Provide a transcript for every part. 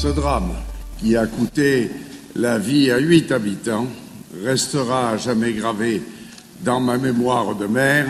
Ce drame, qui a coûté la vie à 8 habitants, restera à jamais gravé dans ma mémoire de maire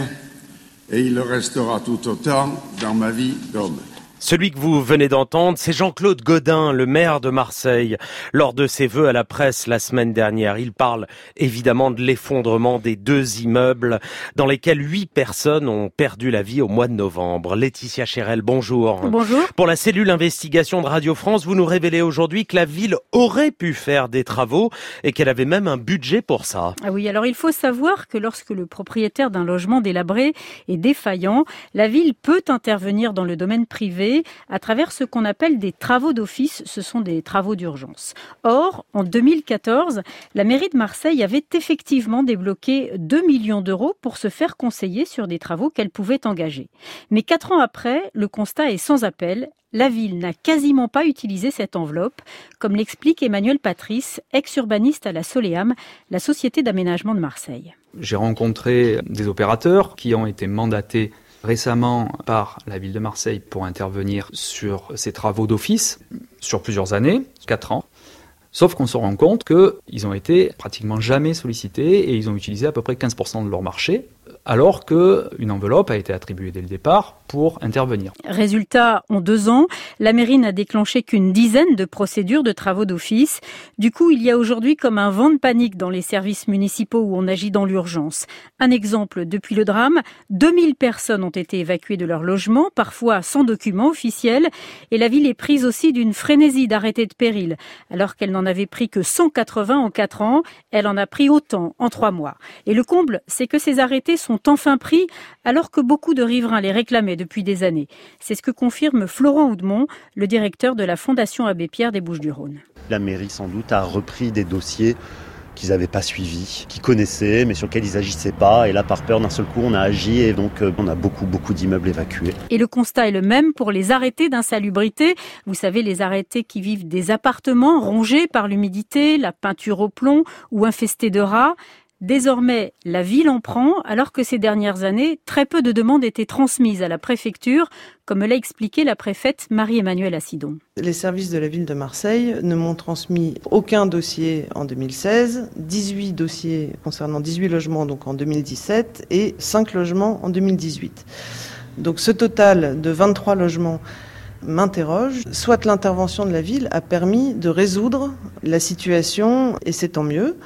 et il le restera tout autant dans ma vie d'homme. Celui que vous venez d'entendre, c'est Jean-Claude Gaudin, le maire de Marseille. Lors de ses vœux à la presse la semaine dernière, il parle évidemment de l'effondrement des 2 immeubles dans lesquels 8 personnes ont perdu la vie au mois de novembre. Laetitia Chérel, bonjour. Bonjour. Pour la cellule investigation de Radio France, vous nous révélez aujourd'hui que la ville aurait pu faire des travaux et qu'elle avait même un budget pour ça. Ah oui, alors il faut savoir que lorsque le propriétaire d'un logement délabré est défaillant, la ville peut intervenir dans le domaine privé à travers ce qu'on appelle des travaux d'office, ce sont des travaux d'urgence. Or, en 2014, la mairie de Marseille avait effectivement débloqué 2 millions d'euros pour se faire conseiller sur des travaux qu'elle pouvait engager. Mais 4 ans après, le constat est sans appel. La ville n'a quasiment pas utilisé cette enveloppe, comme l'explique Emmanuel Patrice, ex-urbaniste à la Soleam, la société d'aménagement de Marseille. J'ai rencontré des opérateurs qui ont été mandatés récemment par la ville de Marseille pour intervenir sur ces travaux d'office sur plusieurs années, 4 ans. Sauf qu'on se rend compte qu'ils ont été pratiquement jamais sollicités et ils ont utilisé à peu près 15% de leur marché, alors qu'une enveloppe a été attribuée dès le départ pour intervenir. Résultat, en 2 ans, la mairie n'a déclenché qu'une dizaine de procédures de travaux d'office. Du coup, il y a aujourd'hui comme un vent de panique dans les services municipaux où on agit dans l'urgence. Un exemple, depuis le drame, 2000 personnes ont été évacuées de leur logement, parfois sans document officiel, et la ville est prise aussi d'une frénésie d'arrêtés de péril. Alors qu'elle n'en avait pris que 180 en 4 ans, elle en a pris autant en 3 mois. Et le comble, c'est que ces arrêtés sont enfin pris alors que beaucoup de riverains les réclamaient depuis des années. C'est ce que confirme Florent Houdemont, le directeur de la Fondation Abbé Pierre des Bouches-du-Rhône. La mairie sans doute a repris des dossiers qu'ils n'avaient pas suivis, qu'ils connaissaient mais sur lesquels ils n'agissaient pas. Et là, par peur, d'un seul coup, on a agi et donc on a beaucoup d'immeubles évacués. Et le constat est le même pour les arrêtés d'insalubrité. Vous savez, les arrêtés qui vivent des appartements rongés par l'humidité, la peinture au plomb ou infestés de rats. Désormais, la ville en prend, alors que ces dernières années, très peu de demandes étaient transmises à la préfecture, comme l'a expliqué la préfète Marie-Emmanuelle Assidon. Les services de la ville de Marseille ne m'ont transmis aucun dossier en 2016, 18 dossiers concernant 18 logements donc en 2017 et 5 logements en 2018. Donc ce total de 23 logements m'interroge. Soit l'intervention de la ville a permis de résoudre la situation et c'est tant mieux.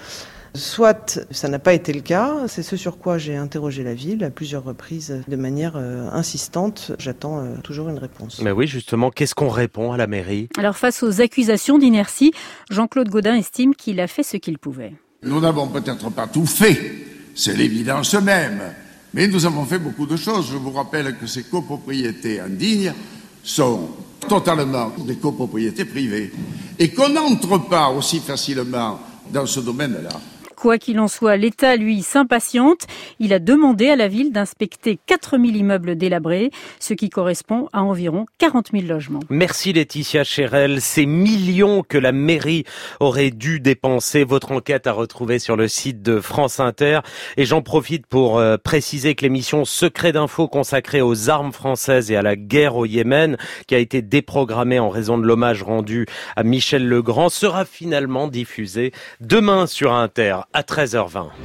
Soit ça n'a pas été le cas, c'est ce sur quoi j'ai interrogé la ville à plusieurs reprises de manière insistante. J'attends toujours une réponse. Mais oui, justement, qu'est-ce qu'on répond à la mairie ? Alors face aux accusations d'inertie, Jean-Claude Gaudin estime qu'il a fait ce qu'il pouvait. Nous n'avons peut-être pas tout fait, c'est l'évidence même, mais nous avons fait beaucoup de choses. Je vous rappelle que ces copropriétés indignes sont totalement des copropriétés privées et qu'on n'entre pas aussi facilement dans ce domaine-là. Quoi qu'il en soit, l'État, lui, s'impatiente. Il a demandé à la ville d'inspecter 4000 immeubles délabrés, ce qui correspond à environ 40 000 logements. Merci Laetitia Chérel. Ces millions que la mairie aurait dû dépenser, votre enquête à retrouver sur le site de France Inter. Et j'en profite pour préciser que l'émission Secret d'info consacrée aux armes françaises et à la guerre au Yémen, qui a été déprogrammée en raison de l'hommage rendu à Michel Legrand, sera finalement diffusée demain sur Inter à 13h20.